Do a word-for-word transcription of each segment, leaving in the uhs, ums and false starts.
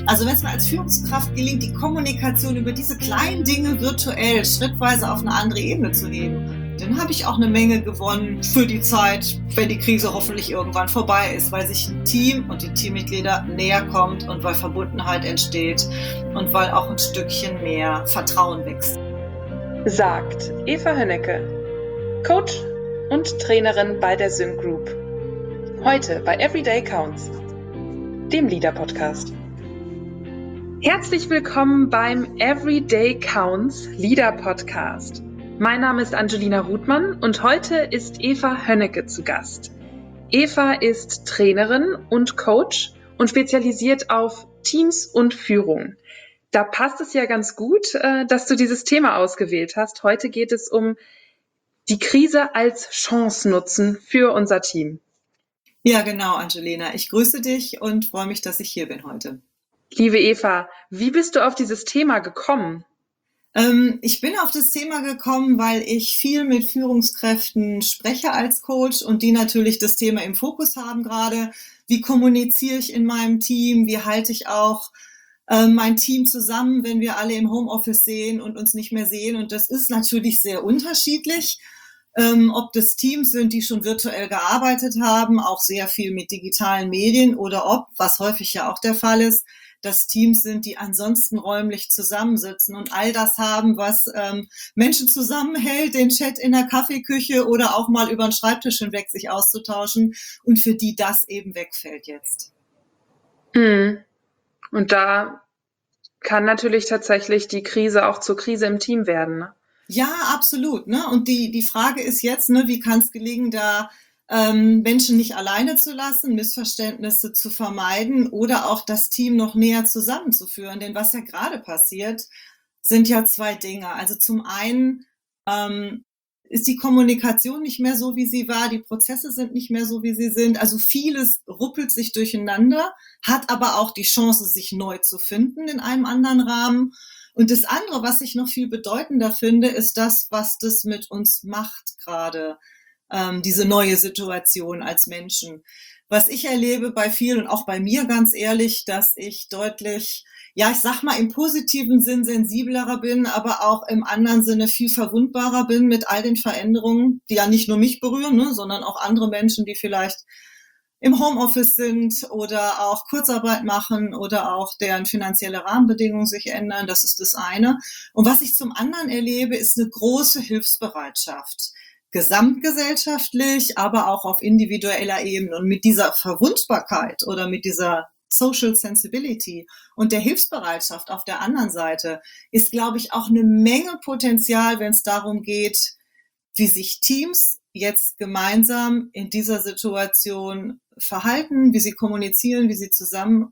Also wenn es mir als Führungskraft gelingt, die Kommunikation über diese kleinen Dinge virtuell schrittweise auf eine andere Ebene zu heben, dann habe ich auch eine Menge gewonnen für die Zeit, wenn die Krise hoffentlich irgendwann vorbei ist, weil sich ein Team und die Teammitglieder näher kommt und weil Verbundenheit entsteht und weil auch ein Stückchen mehr Vertrauen wächst. Sagt Eva Hönnecke, Coach und Trainerin bei der Syn Group. Heute bei Everyday Counts, dem Leader-Podcast. Herzlich willkommen beim Everyday Counts Leader-Podcast. Mein Name ist Angelina Ruthmann und heute ist Eva Hönnecke zu Gast. Eva ist Trainerin und Coach und spezialisiert auf Teams und Führung. Da passt es ja ganz gut, dass du dieses Thema ausgewählt hast. Heute geht es um die Krise als Chance nutzen für unser Team. Ja, genau, Angelina. Ich grüße dich und freue mich, dass ich hier bin heute. Liebe Eva, wie bist du auf dieses Thema gekommen? Ähm, ich bin auf das Thema gekommen, weil ich viel mit Führungskräften spreche als Coach und die natürlich das Thema im Fokus haben gerade. Wie kommuniziere ich in meinem Team? Wie halte ich auch äh, mein Team zusammen, wenn wir alle im Homeoffice sehen und uns nicht mehr sehen? Und das ist natürlich sehr unterschiedlich. Ähm, ob das Teams sind, die schon virtuell gearbeitet haben, auch sehr viel mit digitalen Medien, oder ob, was häufig ja auch der Fall ist, dass Teams sind, die ansonsten räumlich zusammensitzen und all das haben, was ähm, Menschen zusammenhält, den Chat in der Kaffeeküche oder auch mal über den Schreibtisch hinweg sich auszutauschen und für die das eben wegfällt jetzt. Mhm. Und da kann natürlich tatsächlich die Krise auch zur Krise im Team werden, ne? Ja, absolut. Ne? Und die, die Frage ist jetzt, ne, wie kann es gelingen, da ähm, Menschen nicht alleine zu lassen, Missverständnisse zu vermeiden oder auch das Team noch näher zusammenzuführen. Denn was ja gerade passiert, sind ja zwei Dinge. Also zum einen ähm, ist die Kommunikation nicht mehr so, wie sie war, die Prozesse sind nicht mehr so, wie sie sind. Also vieles ruppelt sich durcheinander, hat aber auch die Chance, sich neu zu finden in einem anderen Rahmen. Und das andere, was ich noch viel bedeutender finde, ist das, was das mit uns macht gerade, ähm, diese neue Situation als Menschen. Was ich erlebe bei vielen und auch bei mir ganz ehrlich, dass ich deutlich, ja, ich sag mal im positiven Sinn sensiblerer bin, aber auch im anderen Sinne viel verwundbarer bin mit all den Veränderungen, die ja nicht nur mich berühren, ne, sondern auch andere Menschen, die vielleicht im Homeoffice sind oder auch Kurzarbeit machen oder auch deren finanzielle Rahmenbedingungen sich ändern. Das ist das eine. Und was ich zum anderen erlebe, ist eine große Hilfsbereitschaft. Gesamtgesellschaftlich, aber auch auf individueller Ebene. Und mit dieser Verwundbarkeit oder mit dieser Social Sensibility und der Hilfsbereitschaft auf der anderen Seite ist, glaube ich, auch eine Menge Potenzial, wenn es darum geht, wie sich Teams jetzt gemeinsam in dieser Situation verhalten, wie sie kommunizieren, wie sie zusammenarbeiten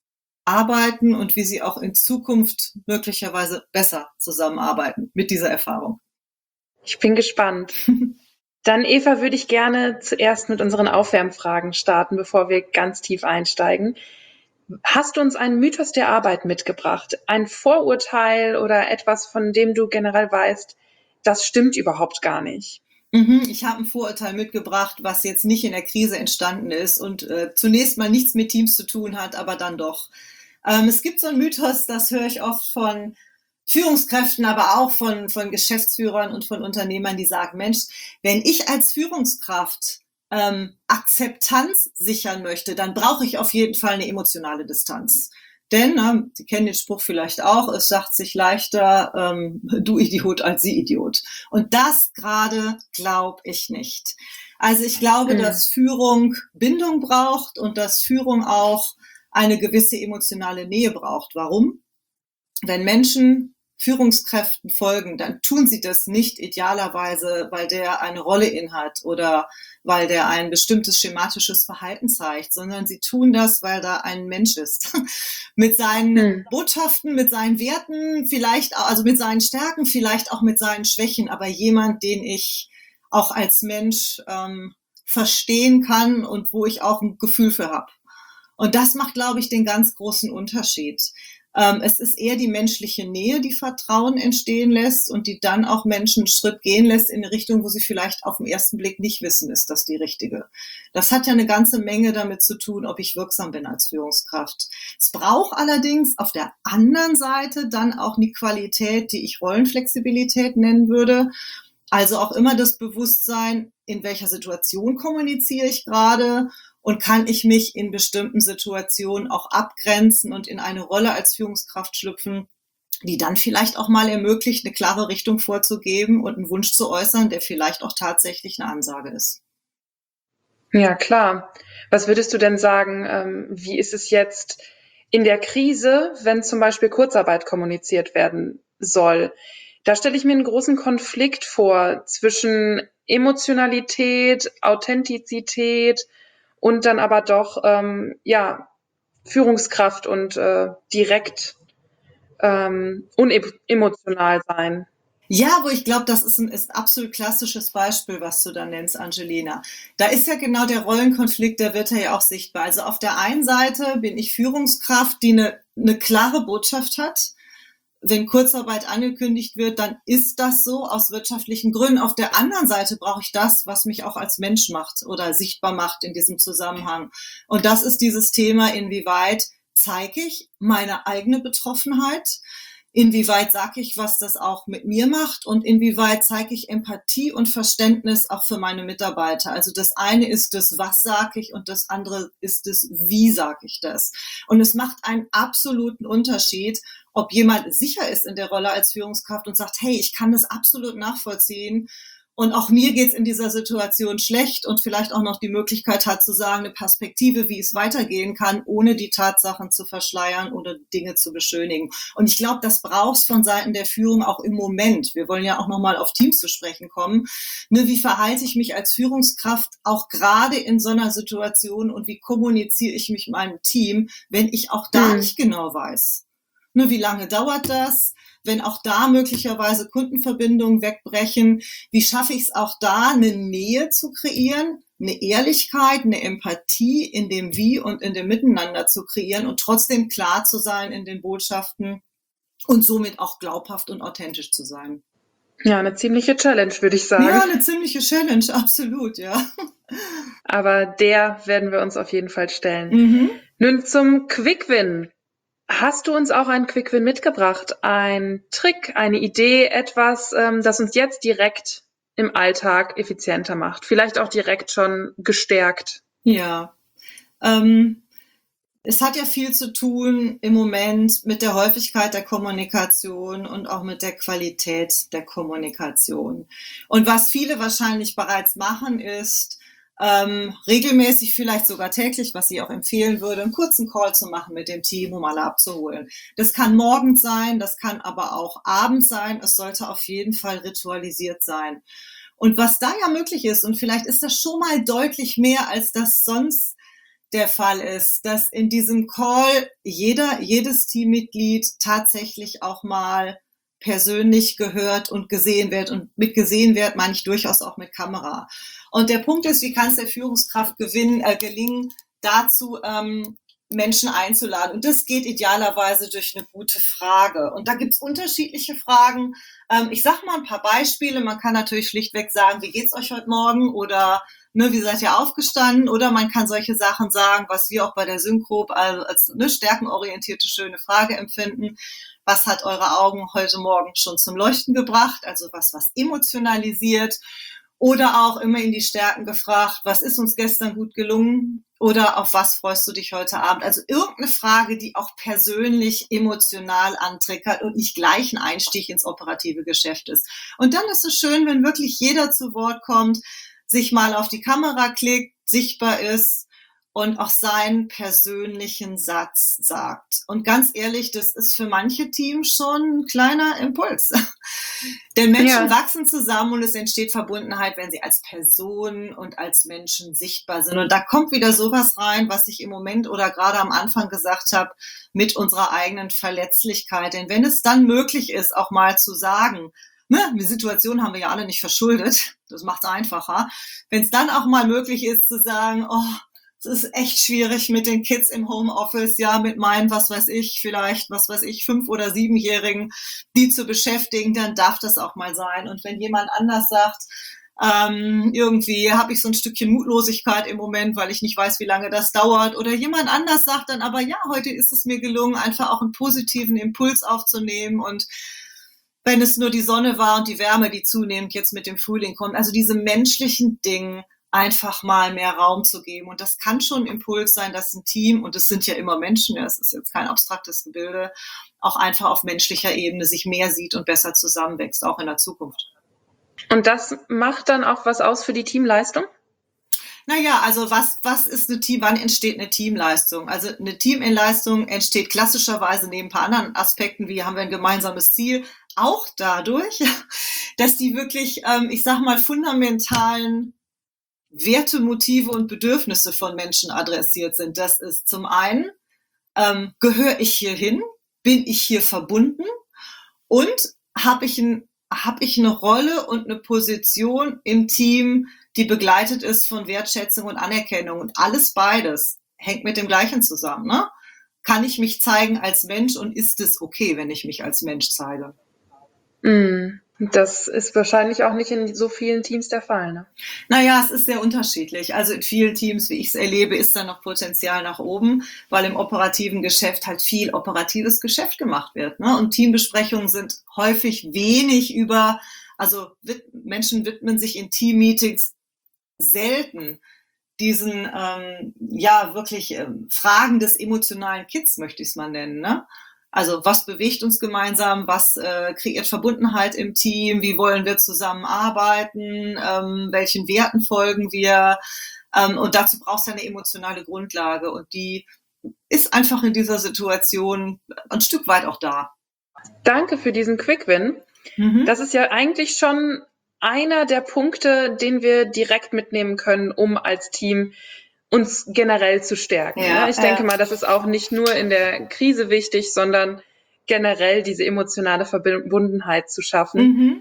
und wie sie auch in Zukunft möglicherweise besser zusammenarbeiten mit dieser Erfahrung. Ich bin gespannt. Dann, Eva, würde ich gerne zuerst mit unseren Aufwärmfragen starten, bevor wir ganz tief einsteigen. Hast du uns einen Mythos der Arbeit mitgebracht? Ein Vorurteil oder etwas, von dem du generell weißt, das stimmt überhaupt gar nicht? Ich habe ein Vorurteil mitgebracht, was jetzt nicht in der Krise entstanden ist und äh, zunächst mal nichts mit Teams zu tun hat, aber dann doch. Ähm, es gibt so einen Mythos, das höre ich oft von Führungskräften, aber auch von, von Geschäftsführern und von Unternehmern, die sagen, Mensch, wenn ich als Führungskraft ähm, Akzeptanz sichern möchte, dann brauche ich auf jeden Fall eine emotionale Distanz. Denn, ne, Sie kennen den Spruch vielleicht auch, es sagt sich leichter, ähm, du Idiot als Sie Idiot. Und das gerade glaube ich nicht. Also ich glaube, mhm. dass Führung Bindung braucht und dass Führung auch eine gewisse emotionale Nähe braucht. Warum? Wenn Menschen Führungskräften folgen, dann tun sie das nicht idealerweise, weil der eine Rolle innehat oder weil der ein bestimmtes schematisches Verhalten zeigt, sondern sie tun das, weil da ein Mensch ist. Mit seinen hm. Botschaften, mit seinen Werten, vielleicht, also mit seinen Stärken, vielleicht auch mit seinen Schwächen, aber jemand, den ich auch als Mensch ähm, verstehen kann und wo ich auch ein Gefühl für habe. Und das macht, glaube ich, den ganz großen Unterschied. Ähm, es ist eher die menschliche Nähe, die Vertrauen entstehen lässt und die dann auch Menschen einen Schritt gehen lässt in eine Richtung, wo sie vielleicht auf den ersten Blick nicht wissen, ist das die richtige. Das hat ja eine ganze Menge damit zu tun, ob ich wirksam bin als Führungskraft. Es braucht allerdings auf der anderen Seite dann auch eine Qualität, die ich Rollenflexibilität nennen würde. Also auch immer das Bewusstsein, in welcher Situation kommuniziere ich gerade und kann ich mich in bestimmten Situationen auch abgrenzen und in eine Rolle als Führungskraft schlüpfen, die dann vielleicht auch mal ermöglicht, eine klare Richtung vorzugeben und einen Wunsch zu äußern, der vielleicht auch tatsächlich eine Ansage ist. Ja, klar. Was würdest du denn sagen, ähm, wie ist es jetzt in der Krise, wenn zum Beispiel Kurzarbeit kommuniziert werden soll? Da stelle ich mir einen großen Konflikt vor zwischen Emotionalität, Authentizität und dann aber doch ähm, ja Führungskraft und äh, direkt ähm, unemotional sein. Ja, wo ich glaube, das ist ein, ist ein absolut klassisches Beispiel, was du da nennst, Angelina. Da ist ja genau der Rollenkonflikt, der wird ja auch sichtbar. Also auf der einen Seite bin ich Führungskraft, die eine, eine klare Botschaft hat. Wenn Kurzarbeit angekündigt wird, dann ist das so aus wirtschaftlichen Gründen. Auf der anderen Seite brauche ich das, was mich auch als Mensch macht oder sichtbar macht in diesem Zusammenhang. Und das ist dieses Thema, inwieweit zeige ich meine eigene Betroffenheit, inwieweit sage ich, was das auch mit mir macht und inwieweit zeige ich Empathie und Verständnis auch für meine Mitarbeiter. Also das eine ist das, was sage ich und das andere ist das, wie sage ich das. Und es macht einen absoluten Unterschied, ob jemand sicher ist in der Rolle als Führungskraft und sagt, hey, ich kann das absolut nachvollziehen und auch mir geht's in dieser Situation schlecht und vielleicht auch noch die Möglichkeit hat zu sagen, eine Perspektive, wie es weitergehen kann, ohne die Tatsachen zu verschleiern oder Dinge zu beschönigen. Und ich glaube, das braucht's von Seiten der Führung auch im Moment. Wir wollen ja auch nochmal auf Teams zu sprechen kommen. Ne, wie verhalte ich mich als Führungskraft auch gerade in so einer Situation und wie kommuniziere ich mich mit meinem Team, wenn ich auch da Hm. nicht genau weiß? Ne, wie lange dauert das? Wenn auch da möglicherweise Kundenverbindungen wegbrechen, wie schaffe ich es auch da, eine Nähe zu kreieren, eine Ehrlichkeit, eine Empathie in dem Wie und in dem Miteinander zu kreieren und trotzdem klar zu sein in den Botschaften und somit auch glaubhaft und authentisch zu sein. Ja, eine ziemliche Challenge, würde ich sagen. Ja, eine ziemliche Challenge, absolut, ja. Aber der werden wir uns auf jeden Fall stellen. Mhm. Nun zum Quick-Win. Hast du uns auch einen Quick-Win mitgebracht? Ein Trick, eine Idee, etwas, ähm, das uns jetzt direkt im Alltag effizienter macht? Vielleicht auch direkt schon gestärkt? Ja, ähm, es hat ja viel zu tun im Moment mit der Häufigkeit der Kommunikation und auch mit der Qualität der Kommunikation. Und was viele wahrscheinlich bereits machen, ist, ähm, regelmäßig, vielleicht sogar täglich, was ich auch empfehlen würde, einen kurzen Call zu machen mit dem Team, um alle abzuholen. Das kann morgens sein, das kann aber auch abends sein. Es sollte auf jeden Fall ritualisiert sein. Und was da ja möglich ist, und vielleicht ist das schon mal deutlich mehr, als das sonst der Fall ist, dass in diesem Call jeder, jedes Teammitglied tatsächlich auch mal persönlich gehört und gesehen wird. Und mit gesehen wird meine ich durchaus auch mit Kamera. Und der Punkt ist, wie kann es der Führungskraft gewinnen, äh, gelingen, dazu ähm, Menschen einzuladen. Und das geht idealerweise durch eine gute Frage. Und da gibt's unterschiedliche Fragen. Ähm, ich sage mal ein paar Beispiele. Man kann natürlich schlichtweg sagen, wie geht's euch heute Morgen? Oder ne, wie seid ihr aufgestanden? Oder man kann solche Sachen sagen, was wir auch bei der Synchrop also als eine stärkenorientierte, schöne Frage empfinden. Was hat eure Augen heute Morgen schon zum Leuchten gebracht? Also was, was emotionalisiert. Oder auch immer in die Stärken gefragt, was ist uns gestern gut gelungen? Oder auf was freust du dich heute Abend? Also irgendeine Frage, die auch persönlich emotional antriggert und nicht gleich ein Einstieg ins operative Geschäft ist. Und dann ist es schön, wenn wirklich jeder zu Wort kommt, sich mal auf die Kamera klickt, sichtbar ist und auch seinen persönlichen Satz sagt. Und ganz ehrlich, das ist für manche Teams schon ein kleiner Impuls. Denn Menschen Ja. wachsen zusammen und es entsteht Verbundenheit, wenn sie als Person und als Menschen sichtbar sind. Und da kommt wieder sowas rein, was ich im Moment oder gerade am Anfang gesagt habe, mit unserer eigenen Verletzlichkeit. Denn wenn es dann möglich ist, auch mal zu sagen, ne, die Situation haben wir ja alle nicht verschuldet, das macht es einfacher. Wenn es dann auch mal möglich ist zu sagen, oh, es ist echt schwierig mit den Kids im Homeoffice, ja, mit meinen, was weiß ich, vielleicht, was weiß ich, fünf- oder siebenjährigen, die zu beschäftigen, dann darf das auch mal sein. Und wenn jemand anders sagt, ähm, irgendwie habe ich so ein Stückchen Mutlosigkeit im Moment, weil ich nicht weiß, wie lange das dauert, oder jemand anders sagt dann aber, ja, heute ist es mir gelungen, einfach auch einen positiven Impuls aufzunehmen, und wenn es nur die Sonne war und die Wärme, die zunehmend jetzt mit dem Frühling kommt, also diese menschlichen Dinge einfach mal mehr Raum zu geben. Und das kann schon ein Impuls sein, dass ein Team, und es sind ja immer Menschen, ja, es ist jetzt kein abstraktes Gebilde, auch einfach auf menschlicher Ebene sich mehr sieht und besser zusammenwächst, auch in der Zukunft. Und das macht dann auch was aus für die Teamleistung? Naja, also was, was ist eine Team, wann entsteht eine Teamleistung? Also eine Teamleistung entsteht klassischerweise neben ein paar anderen Aspekten, wie haben wir ein gemeinsames Ziel, auch dadurch, dass die wirklich, ähm, ich sag mal, fundamentalen Werte, Motive und Bedürfnisse von Menschen adressiert sind. Das ist zum einen, ähm, gehöre ich hier hin? Bin ich hier verbunden? Und habe ich, ein, hab ich eine Rolle und eine Position im Team, die begleitet ist von Wertschätzung und Anerkennung? Und alles beides hängt mit dem Gleichen zusammen. Ne? Kann ich mich zeigen als Mensch, und ist es okay, wenn ich mich als Mensch zeige? Mm, das ist wahrscheinlich auch nicht in so vielen Teams der Fall, ne? Naja, es ist sehr unterschiedlich. Also in vielen Teams, wie ich es erlebe, ist da noch Potenzial nach oben, weil im operativen Geschäft halt viel operatives Geschäft gemacht wird. Ne? Und Teambesprechungen sind häufig wenig über, also Menschen widmen sich in Teammeetings selten diesen, ähm, ja, wirklich ähm, Fragen des emotionalen Kids, möchte ich es mal nennen, ne? Also was bewegt uns gemeinsam, was äh, kreiert Verbundenheit im Team, wie wollen wir zusammenarbeiten, ähm, welchen Werten folgen wir, ähm, und dazu brauchst du eine emotionale Grundlage, und die ist einfach in dieser Situation ein Stück weit auch da. Danke für diesen Quick-Win. Mhm. Das ist ja eigentlich schon einer der Punkte, den wir direkt mitnehmen können, um als Team uns generell zu stärken. Ja, ich denke äh, mal, das ist auch nicht nur in der Krise wichtig, sondern generell diese emotionale Verbundenheit zu schaffen. Mhm.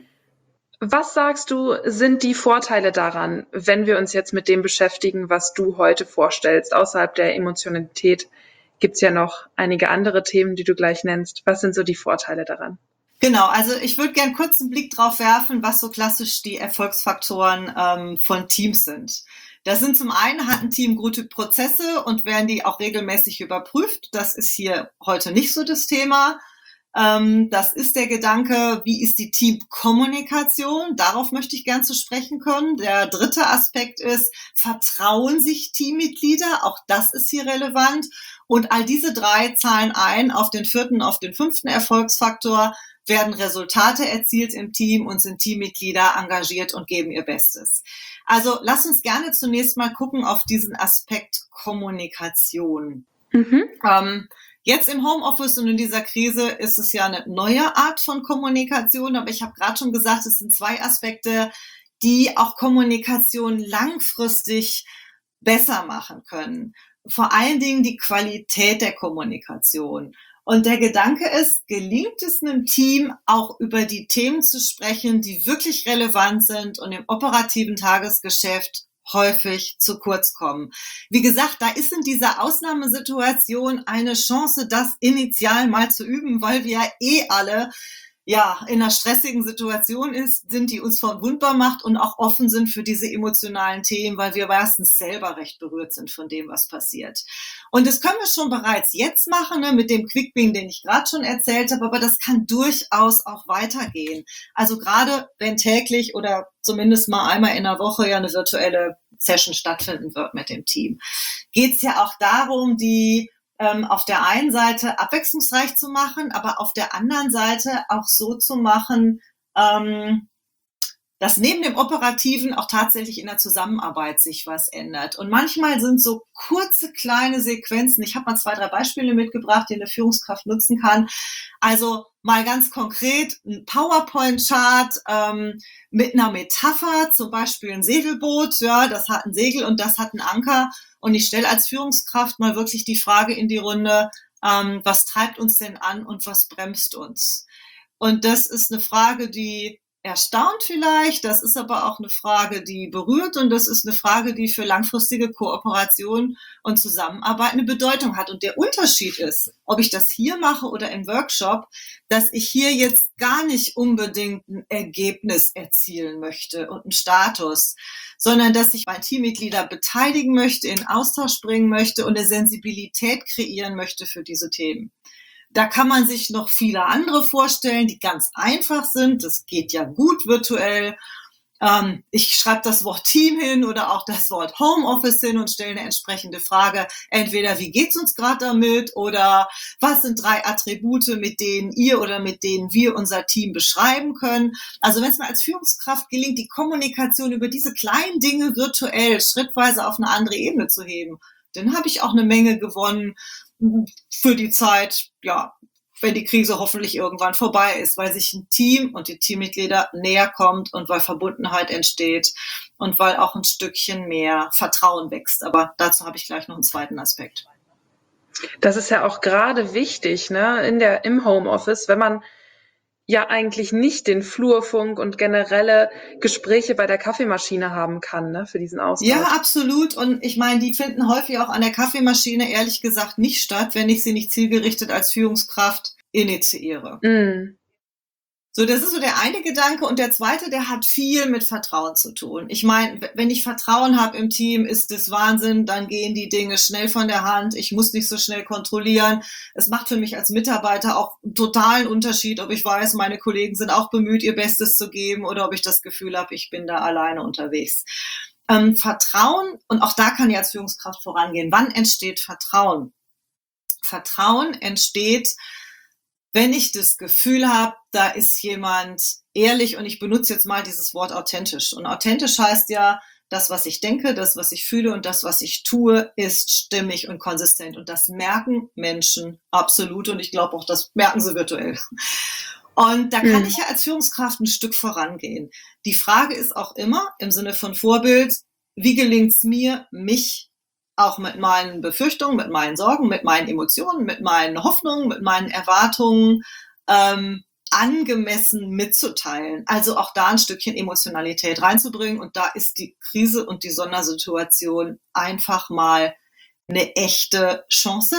Was sagst du, sind die Vorteile daran, wenn wir uns jetzt mit dem beschäftigen, was du heute vorstellst? Außerhalb der Emotionalität gibt es ja noch einige andere Themen, die du gleich nennst. Was sind so die Vorteile daran? Genau, also ich würde gerne kurz einen Blick drauf werfen, was so klassisch die Erfolgsfaktoren ähm, von Teams sind. Das sind zum einen, hat ein Team gute Prozesse und werden die auch regelmäßig überprüft. Das ist hier heute nicht so das Thema. Ähm, das ist der Gedanke, wie ist die Teamkommunikation? Darauf möchte ich gern zu sprechen kommen. Der dritte Aspekt ist, vertrauen sich Teammitglieder? Auch das ist hier relevant. Und all diese drei zahlen ein auf den vierten, auf den fünften Erfolgsfaktor. Werden Resultate erzielt im Team und sind Teammitglieder engagiert und geben ihr Bestes. Also lass uns gerne zunächst mal gucken auf diesen Aspekt Kommunikation. Mhm. Ähm, jetzt im Homeoffice und in dieser Krise ist es ja eine neue Art von Kommunikation, aber ich habe gerade schon gesagt, es sind zwei Aspekte, die auch Kommunikation langfristig besser machen können. Vor allen Dingen die Qualität der Kommunikation. Und der Gedanke ist, gelingt es einem Team, auch über die Themen zu sprechen, die wirklich relevant sind und im operativen Tagesgeschäft häufig zu kurz kommen. Wie gesagt, da ist in dieser Ausnahmesituation eine Chance, das initial mal zu üben, weil wir ja eh alle ja, in einer stressigen Situation ist, sind, die uns verwundbar macht und auch offen sind für diese emotionalen Themen, weil wir meistens selber recht berührt sind von dem, was passiert. Und das können wir schon bereits jetzt machen, ne, mit dem Quick-Win, den ich gerade schon erzählt habe, aber das kann durchaus auch weitergehen. Also gerade wenn täglich oder zumindest mal einmal in der Woche ja eine virtuelle Session stattfinden wird mit dem Team, geht es ja auch darum, die Ähm, auf der einen Seite abwechslungsreich zu machen, aber auf der anderen Seite auch so zu machen, ähm, dass neben dem Operativen auch tatsächlich in der Zusammenarbeit sich was ändert. Und manchmal sind so kurze, kleine Sequenzen, ich habe mal zwei, drei Beispiele mitgebracht, die eine Führungskraft nutzen kann. Also mal ganz konkret ein PowerPoint-Chart ähm, mit einer Metapher, zum Beispiel ein Segelboot, ja, das hat ein Segel und das hat einen Anker. Und ich stelle als Führungskraft mal wirklich die Frage in die Runde, ähm, was treibt uns denn an und was bremst uns? Und das ist eine Frage, die erstaunt vielleicht. Das ist aber auch eine Frage, die berührt, und das ist eine Frage, die für langfristige Kooperation und Zusammenarbeit eine Bedeutung hat. Und der Unterschied ist, ob ich das hier mache oder im Workshop, dass ich hier jetzt gar nicht unbedingt ein Ergebnis erzielen möchte und einen Status, sondern dass ich meine Teammitglieder beteiligen möchte, in Austausch bringen möchte und eine Sensibilität kreieren möchte für diese Themen. Da kann man sich noch viele andere vorstellen, die ganz einfach sind. Das geht ja gut virtuell. Ähm, ich schreibe das Wort Team hin oder auch das Wort Homeoffice hin und stelle eine entsprechende Frage. Entweder, wie geht's uns gerade damit? Oder was sind drei Attribute, mit denen ihr oder mit denen wir unser Team beschreiben können? Also wenn es mir als Führungskraft gelingt, die Kommunikation über diese kleinen Dinge virtuell schrittweise auf eine andere Ebene zu heben, dann habe ich auch eine Menge gewonnen für die Zeit, ja, wenn die Krise hoffentlich irgendwann vorbei ist, weil sich ein Team und die Teammitglieder näher kommt und weil Verbundenheit entsteht und weil auch ein Stückchen mehr Vertrauen wächst. Aber dazu habe ich gleich noch einen zweiten Aspekt. Das ist ja auch gerade wichtig, ne, in der, im Homeoffice, wenn man ja eigentlich nicht den Flurfunk und generelle Gespräche bei der Kaffeemaschine haben kann, ne, für diesen Austausch. Ja, absolut. Und ich meine, die finden häufig auch an der Kaffeemaschine ehrlich gesagt nicht statt, wenn ich sie nicht zielgerichtet als Führungskraft initiiere. Mm. So, das ist so der eine Gedanke. Und der zweite, der hat viel mit Vertrauen zu tun. Ich meine, wenn ich Vertrauen habe im Team, ist das Wahnsinn. Dann gehen die Dinge schnell von der Hand. Ich muss nicht so schnell kontrollieren. Es macht für mich als Mitarbeiter auch einen totalen Unterschied, ob ich weiß, meine Kollegen sind auch bemüht, ihr Bestes zu geben, oder ob ich das Gefühl habe, ich bin da alleine unterwegs. Ähm, Vertrauen, und auch da kann ich als Führungskraft vorangehen. Wann entsteht Vertrauen? Vertrauen entsteht, wenn ich das Gefühl habe, da ist jemand ehrlich, und ich benutze jetzt mal dieses Wort authentisch. Und authentisch heißt ja, das, was ich denke, das, was ich fühle und das, was ich tue, ist stimmig und konsistent. Und das merken Menschen absolut. Und ich glaube auch, das merken sie virtuell. Und da kann mhm. ich ja als Führungskraft ein Stück vorangehen. Die Frage ist auch immer im Sinne von Vorbild, wie gelingt es mir, mich auch mit meinen Befürchtungen, mit meinen Sorgen, mit meinen Emotionen, mit meinen Hoffnungen, mit meinen Erwartungen ähm, angemessen mitzuteilen. Also auch da ein Stückchen Emotionalität reinzubringen. Und da ist die Krise und die Sondersituation einfach mal eine echte Chance,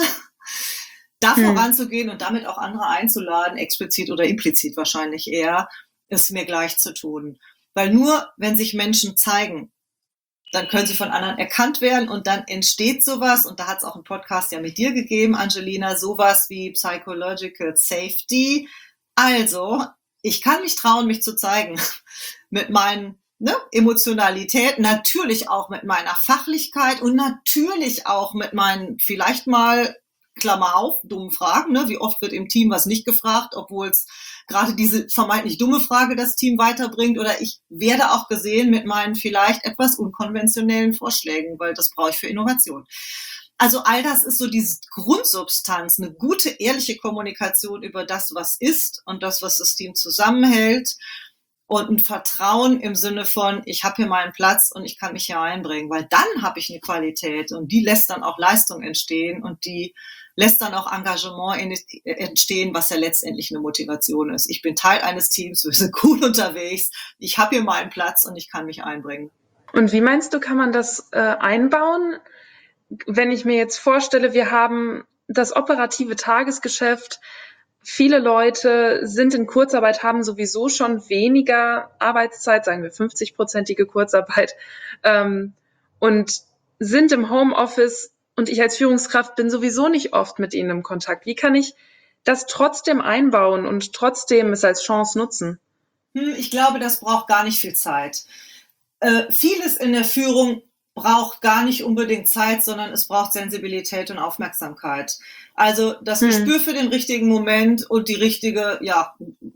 da hm. voranzugehen und damit auch andere einzuladen, explizit oder implizit wahrscheinlich eher, es mir gleich zu tun. Weil nur, wenn sich Menschen zeigen, dann können sie von anderen erkannt werden und dann entsteht sowas, und da hat es auch einen Podcast ja mit dir gegeben, Angelina, sowas wie Psychological Safety. Also, ich kann mich trauen, mich zu zeigen mit meinen ne, Emotionalität, natürlich auch mit meiner Fachlichkeit und natürlich auch mit meinen vielleicht mal, Klammer auf, dummen Fragen. Ne? Wie oft wird im Team was nicht gefragt, obwohl es gerade diese vermeintlich dumme Frage das Team weiterbringt. Oder ich werde auch gesehen mit meinen vielleicht etwas unkonventionellen Vorschlägen, weil das brauche ich für Innovation. Also all das ist so diese Grundsubstanz, eine gute, ehrliche Kommunikation über das, was ist und das, was das Team zusammenhält. Und ein Vertrauen im Sinne von, ich habe hier meinen Platz und ich kann mich hier einbringen. Weil dann habe ich eine Qualität und die lässt dann auch Leistung entstehen und die lässt dann auch Engagement entstehen, was ja letztendlich eine Motivation ist. Ich bin Teil eines Teams, wir sind cool unterwegs, ich habe hier meinen Platz und ich kann mich einbringen. Und wie meinst du, kann man das äh, einbauen? Wenn ich mir jetzt vorstelle, wir haben das operative Tagesgeschäft, viele Leute sind in Kurzarbeit, haben sowieso schon weniger Arbeitszeit, sagen wir fünfzig-prozentige Kurzarbeit, ähm, und sind im Homeoffice, und ich als Führungskraft bin sowieso nicht oft mit ihnen im Kontakt. Wie kann ich das trotzdem einbauen und trotzdem es als Chance nutzen? Hm, ich glaube, das braucht gar nicht viel Zeit. Äh, vieles in der Führung braucht gar nicht unbedingt Zeit, sondern es braucht Sensibilität und Aufmerksamkeit. Also das hm. Gespür für den richtigen Moment und die richtige ja,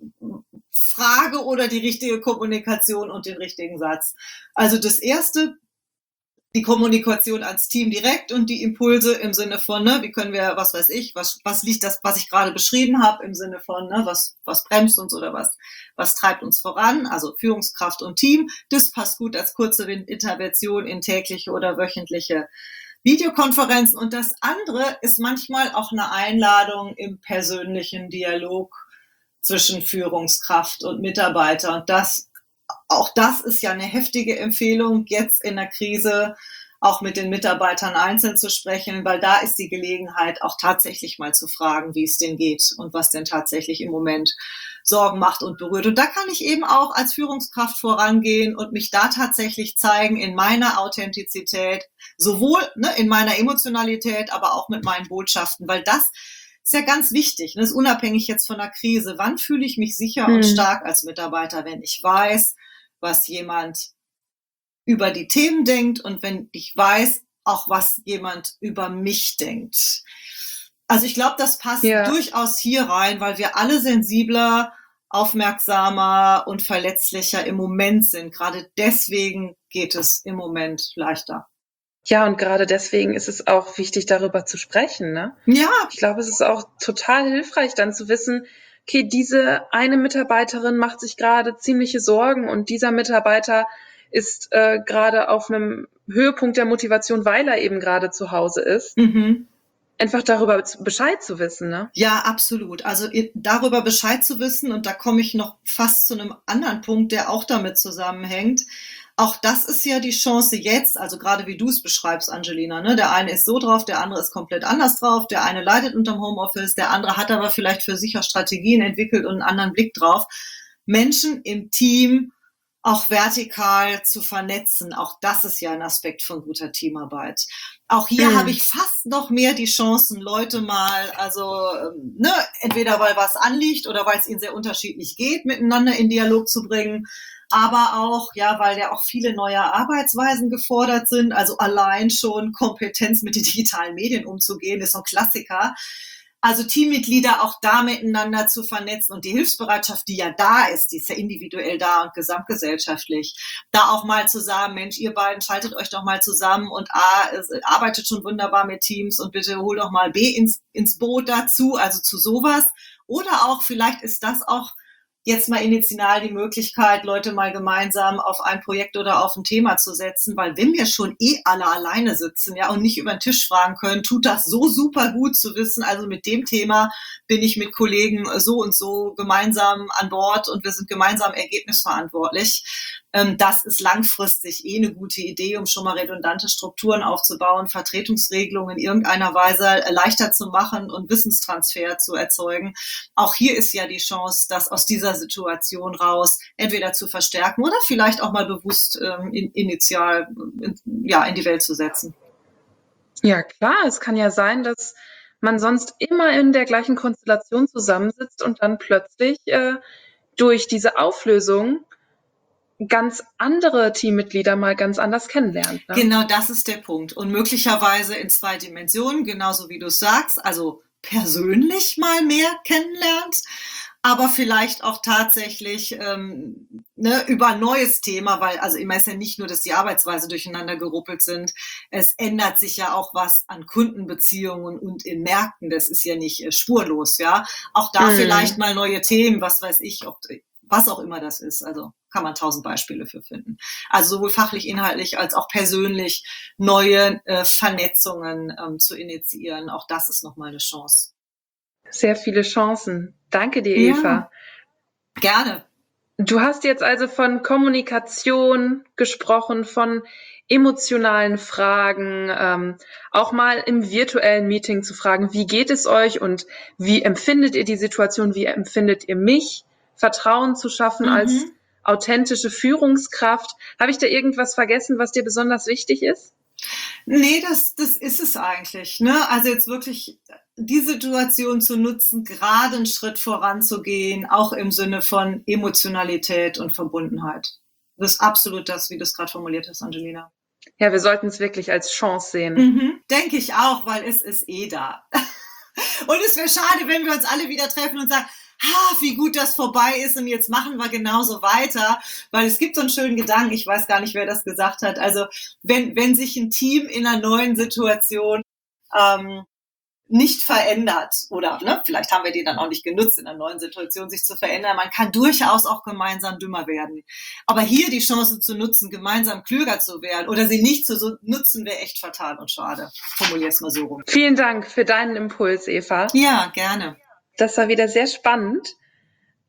Frage oder die richtige Kommunikation und den richtigen Satz. Also das Erste, die Kommunikation ans Team direkt und die Impulse im Sinne von, ne, wie können wir, was weiß ich, was, was liegt das, was ich gerade beschrieben habe, im Sinne von, ne, was, was bremst uns oder was, was treibt uns voran, also Führungskraft und Team, das passt gut als kurze Intervention in tägliche oder wöchentliche Videokonferenzen. Und das andere ist manchmal auch eine Einladung im persönlichen Dialog zwischen Führungskraft und Mitarbeiter. Und das, auch das ist ja eine heftige Empfehlung, jetzt in der Krise auch mit den Mitarbeitern einzeln zu sprechen, weil da ist die Gelegenheit, auch tatsächlich mal zu fragen, wie es denen geht und was denn tatsächlich im Moment Sorgen macht und berührt. Und da kann ich eben auch als Führungskraft vorangehen und mich da tatsächlich zeigen in meiner Authentizität, sowohl ne, in meiner Emotionalität, aber auch mit meinen Botschaften, weil das ist ja ganz wichtig. Das ist unabhängig jetzt von der Krise. Wann fühle ich mich sicher hm. und stark als Mitarbeiter, wenn ich weiß, was jemand über die Themen denkt und wenn ich weiß, auch was jemand über mich denkt. Also ich glaube, das passt ja. durchaus hier rein, weil wir alle sensibler, aufmerksamer und verletzlicher im Moment sind. Gerade deswegen geht es im Moment leichter. Ja, und gerade deswegen ist es auch wichtig, darüber zu sprechen, ne? Ja. Ich glaube, es ist auch total hilfreich, dann zu wissen, okay, diese eine Mitarbeiterin macht sich gerade ziemliche Sorgen und dieser Mitarbeiter ist äh, gerade auf einem Höhepunkt der Motivation, weil er eben gerade zu Hause ist. Mhm. Einfach darüber Bescheid zu wissen, ne? Ja, absolut. Also darüber Bescheid zu wissen, und da komme ich noch fast zu einem anderen Punkt, der auch damit zusammenhängt. Auch das ist ja die Chance jetzt, also gerade wie du es beschreibst, Angelina, ne? Der eine ist so drauf, der andere ist komplett anders drauf, der eine leidet unterm Homeoffice, der andere hat aber vielleicht für sich auch Strategien entwickelt und einen anderen Blick drauf. Menschen im Team auch vertikal zu vernetzen, auch das ist ja ein Aspekt von guter Teamarbeit. Auch hier mhm. habe ich fast noch mehr die Chancen, Leute mal, also ne, entweder weil was anliegt oder weil es ihnen sehr unterschiedlich geht, miteinander in Dialog zu bringen, aber auch, ja, weil ja auch viele neue Arbeitsweisen gefordert sind, also allein schon Kompetenz mit den digitalen Medien umzugehen, ist so ein Klassiker. Also Teammitglieder auch da miteinander zu vernetzen und die Hilfsbereitschaft, die ja da ist, die ist ja individuell da und gesamtgesellschaftlich, da auch mal zu sagen, Mensch, ihr beiden schaltet euch doch mal zusammen und A, arbeitet schon wunderbar mit Teams und bitte hol doch mal B ins, ins Boot dazu, also zu sowas. Oder auch, vielleicht ist das auch jetzt mal initial die Möglichkeit, Leute mal gemeinsam auf ein Projekt oder auf ein Thema zu setzen, weil wenn wir schon eh alle alleine sitzen, ja, und nicht über den Tisch fragen können, tut das so super gut zu wissen, also mit dem Thema bin ich mit Kollegen so und so gemeinsam an Bord und wir sind gemeinsam ergebnisverantwortlich. Das ist langfristig eh eine gute Idee, um schon mal redundante Strukturen aufzubauen, Vertretungsregelungen in irgendeiner Weise leichter zu machen und Wissenstransfer zu erzeugen. Auch hier ist ja die Chance, das aus dieser Situation raus entweder zu verstärken oder vielleicht auch mal bewusst ähm, in, initial in, ja, in die Welt zu setzen. Ja, klar. Es kann ja sein, dass man sonst immer in der gleichen Konstellation zusammensitzt und dann plötzlich äh, durch diese Auflösung ganz andere Teammitglieder mal ganz anders kennenlernt. Ne? Genau, das ist der Punkt. Und möglicherweise in zwei Dimensionen, genauso wie du es sagst, also persönlich mal mehr kennenlernt, aber vielleicht auch tatsächlich ähm, ne, über ein neues Thema, weil also immer ist ja nicht nur, dass die Arbeitsweise durcheinander geruppelt sind, es ändert sich ja auch was an Kundenbeziehungen und in Märkten, das ist ja nicht äh, spurlos, ja. Auch da mhm. vielleicht mal neue Themen, was weiß ich, ob, was auch immer das ist, also kann man tausend Beispiele für finden. Also sowohl fachlich, inhaltlich als auch persönlich neue äh, Vernetzungen ähm, zu initiieren, auch das ist nochmal eine Chance. Sehr viele Chancen. Danke dir, Eva. Ja, gerne. Du hast jetzt also von Kommunikation gesprochen, von emotionalen Fragen, ähm, auch mal im virtuellen Meeting zu fragen, wie geht es euch und wie empfindet ihr die Situation, wie empfindet ihr mich? Vertrauen zu schaffen mhm. als authentische Führungskraft. Habe ich da irgendwas vergessen, was dir besonders wichtig ist? Nee, das, das ist es eigentlich. Ne? Also jetzt wirklich die Situation zu nutzen, gerade einen Schritt voranzugehen, auch im Sinne von Emotionalität und Verbundenheit. Das ist absolut das, wie du es gerade formuliert hast, Angelina. Ja, wir sollten es wirklich als Chance sehen. Mhm, denke ich auch, weil es ist eh da. Und es wäre schade, wenn wir uns alle wieder treffen und sagen, ha, wie gut das vorbei ist und jetzt machen wir genauso weiter, weil es gibt so einen schönen Gedanken, ich weiß gar nicht, wer das gesagt hat, also wenn, wenn sich ein Team in einer neuen Situation ähm, nicht verändert oder ne, vielleicht haben wir die dann auch nicht genutzt, in einer neuen Situation sich zu verändern, man kann durchaus auch gemeinsam dümmer werden. Aber hier die Chance zu nutzen, gemeinsam klüger zu werden oder sie nicht zu nutzen, wäre echt fatal und schade. Formulier es mal so rum. Vielen Dank für deinen Impuls, Eva. Ja, gerne. Das war wieder sehr spannend.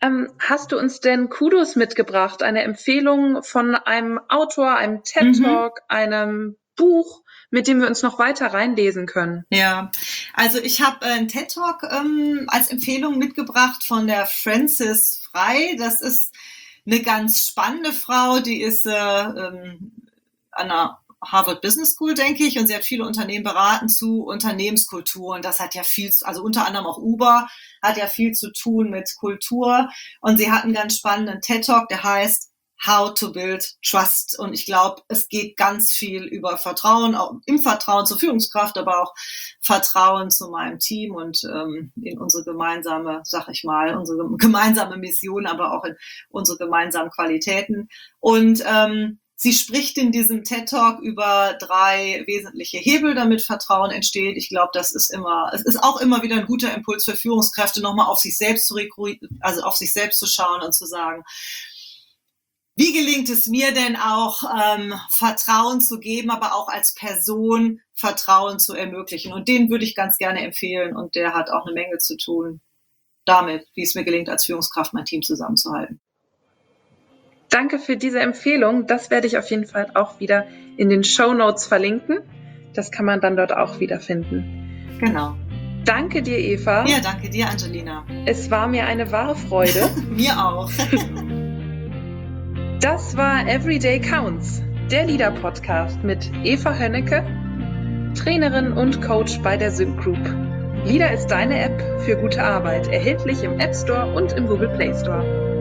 Ähm, hast du uns denn Kudos mitgebracht, eine Empfehlung von einem Autor, einem TED-Talk, mhm. einem Buch, mit dem wir uns noch weiter reinlesen können? Ja, also ich habe einen TED-Talk ähm, als Empfehlung mitgebracht von der Frances Frei. Das ist eine ganz spannende Frau, die ist äh, ähm, an der Harvard Business School, denke ich, und sie hat viele Unternehmen beraten zu Unternehmenskultur, und das hat ja viel, also unter anderem auch Uber, hat ja viel zu tun mit Kultur, und sie hat einen ganz spannenden TED-Talk, der heißt How to Build Trust, und ich glaube, es geht ganz viel über Vertrauen, auch im Vertrauen zur Führungskraft, aber auch Vertrauen zu meinem Team und ähm, in unsere gemeinsame, sag ich mal, unsere gemeinsame Mission, aber auch in unsere gemeinsamen Qualitäten. Und ähm, sie spricht in diesem TED-Talk über drei wesentliche Hebel, damit Vertrauen entsteht. Ich glaube, das ist immer, es ist auch immer wieder ein guter Impuls für Führungskräfte, nochmal auf sich selbst zu rekrutieren, also auf sich selbst zu schauen und zu sagen, wie gelingt es mir denn auch, ähm, Vertrauen zu geben, aber auch als Person Vertrauen zu ermöglichen? Und den würde ich ganz gerne empfehlen, und der hat auch eine Menge zu tun damit, wie es mir gelingt, als Führungskraft mein Team zusammenzuhalten. Danke für diese Empfehlung. Das werde ich auf jeden Fall auch wieder in den Shownotes verlinken. Das kann man dann dort auch wiederfinden. Genau. Danke dir, Eva. Ja, danke dir, Angelina. Es war mir eine wahre Freude. Mir auch. Das war Everyday Counts, der Leader-Podcast mit Eva Hönnecke, Trainerin und Coach bei der Sync Group. Leader ist deine App für gute Arbeit, erhältlich im App Store und im Google Play Store.